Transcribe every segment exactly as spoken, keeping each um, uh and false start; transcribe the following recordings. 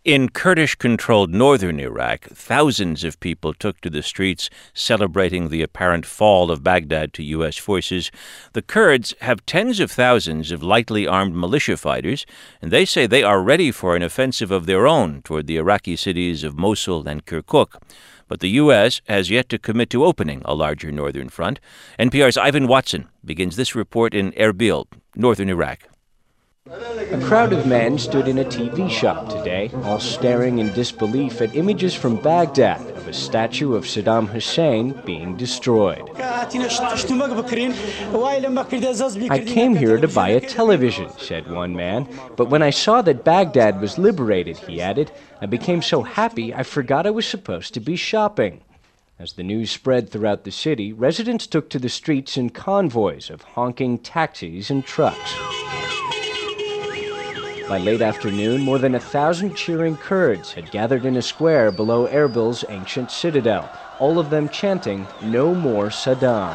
In Kurdish-controlled northern Iraq, thousands of people took to the streets celebrating the apparent fall of Baghdad to U S forces. The Kurds have tens of thousands of lightly armed militia fighters, and they say they are ready for an offensive of their own toward the Iraqi cities of Mosul and Kirkuk. But the U S has yet to commit to opening a larger northern front. N P R's Ivan Watson begins this report in Erbil, northern Iraq. A crowd of men stood in a T V shop today, all staring in disbelief at images from Baghdad of a statue of Saddam Hussein being destroyed. I came here to buy a television, said one man, but when I saw that Baghdad was liberated, he added, I became so happy I forgot I was supposed to be shopping. As the news spread throughout the city, residents took to the streets in convoys of honking taxis and trucks. By late afternoon, more than a thousand cheering Kurds had gathered in a square below Erbil's ancient citadel, all of them chanting, "No more Saddam."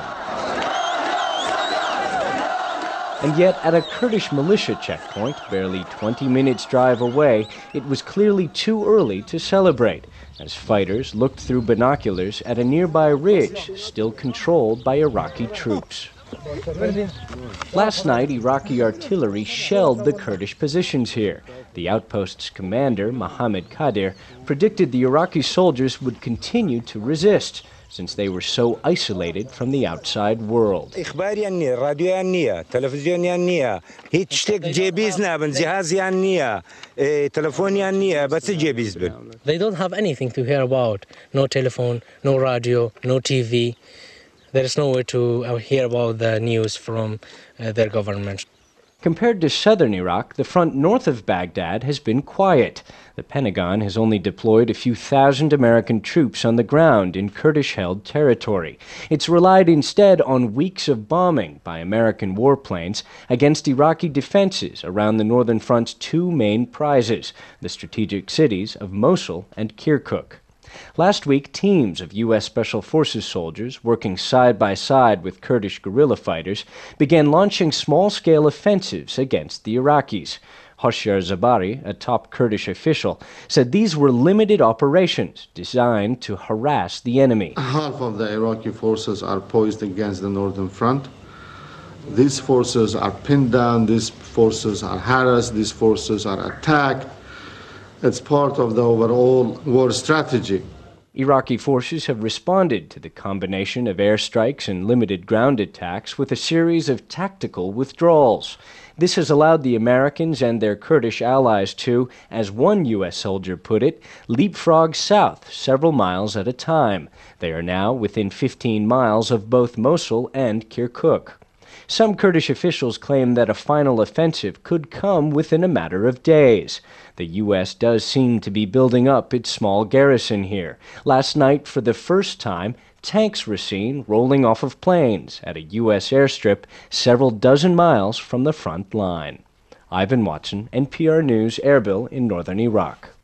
And yet, at a Kurdish militia checkpoint, barely twenty minutes' drive away, it was clearly too early to celebrate, as fighters looked through binoculars at a nearby ridge still controlled by Iraqi troops. Last night, Iraqi artillery shelled the Kurdish positions here. The outpost's commander, Mohammed Kadir, predicted the Iraqi soldiers would continue to resist, since they were so isolated from the outside world. They don't have anything to hear about. No telephone, no radio, no T V. There is no way to hear about the news from uh, their government. Compared to southern Iraq, the front north of Baghdad has been quiet. The Pentagon has only deployed a few thousand American troops on the ground in Kurdish-held territory. It's relied instead on weeks of bombing by American warplanes against Iraqi defenses around the northern front's two main prizes, the strategic cities of Mosul and Kirkuk. Last week, teams of U S Special Forces soldiers, working side by side with Kurdish guerrilla fighters, began launching small-scale offensives against the Iraqis. Hoshyar Zabari, a top Kurdish official, said these were limited operations designed to harass the enemy. Half of the Iraqi forces are poised against the northern front. These forces are pinned down, these forces are harassed, these forces are attacked. It's part of the overall war strategy. Iraqi forces have responded to the combination of airstrikes and limited ground attacks with a series of tactical withdrawals. This has allowed the Americans and their Kurdish allies to, as one U S soldier put it, leapfrog south several miles at a time. They are now within fifteen miles of both Mosul and Kirkuk. Some Kurdish officials claim that a final offensive could come within a matter of days. The U S does seem to be building up its small garrison here. Last night, for the first time, tanks were seen rolling off of planes at a U S airstrip several dozen miles from the front line. Ivan Watson, N P R News, Erbil in northern Iraq.